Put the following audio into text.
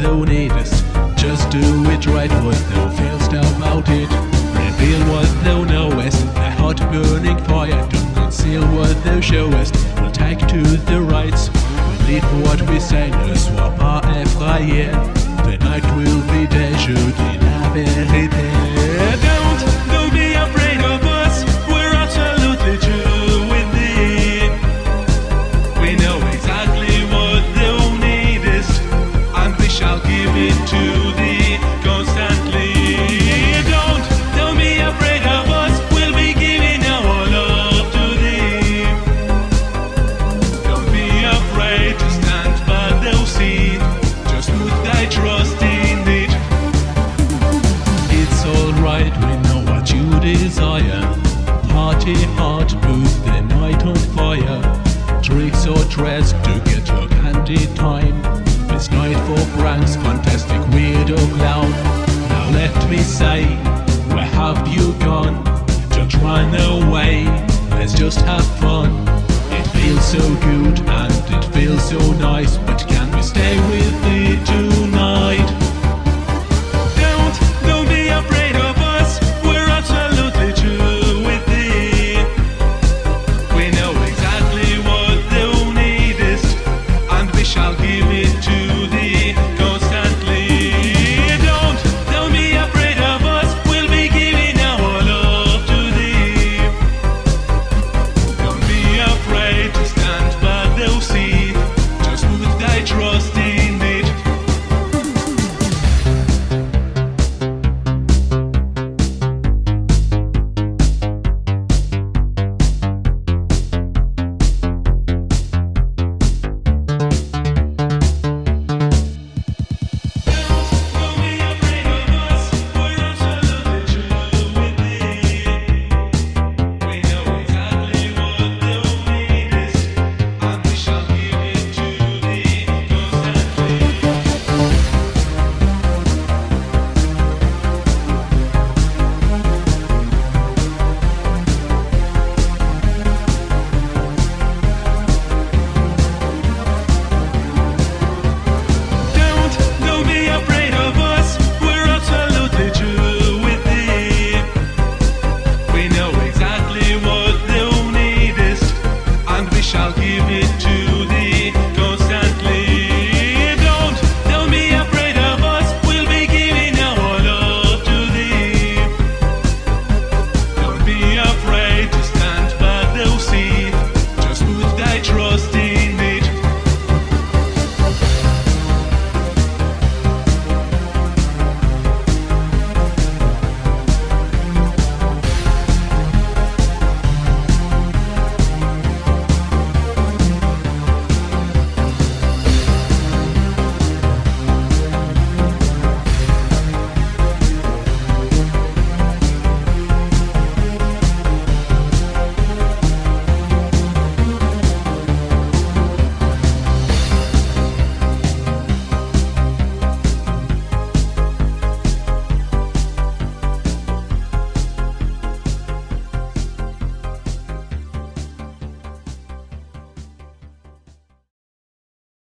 thou needest. Just do it right, what thou feelst about it. Reveal what thou knowest, a hot burning fire. Don't conceal what thou showest. We'll take to the rights. We'll leave what we say, ne sois pas effrayé. The night will be desert in la vérité. Don't be afraid of us. We're absolutely true indeed. We know exactly what thou needest, and we shall give it to thee constantly. Don't be afraid of us. We'll be giving our love to thee. Don't be afraid to stand by thou seat. Just put thy trust in it. It's alright, we know what you desire. Party hard, put the night on fire. Tricks or dress to get your candy time. It's night for pranks, fantastic, weird or clown. Now let me say, where have you gone? Don't run away, let's just have fun. It feels so good and it feels so nice, but can we stay with thee?